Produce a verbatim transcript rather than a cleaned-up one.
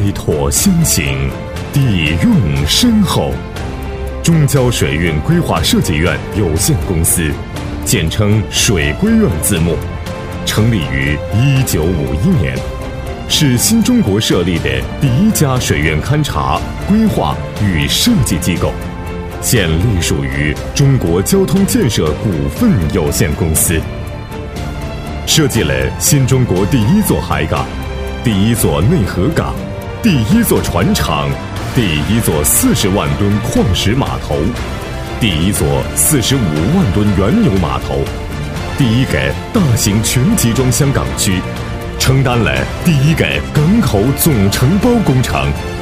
妥先行，底蕴深厚。中交水运规划设计院有限公司，简称水规院字幕，成立于一九五一年，是新中国设立的第一家水运勘察、规划与设计机构，现隶属于中国交通建设股份有限公司。设计了新中国第一座海港、第一座内河港、第一座船厂、第一座四十万吨矿石码头、第一座四十五万吨原油码头、第一个大型全集装箱港区，承担了第一个港口总承包工程。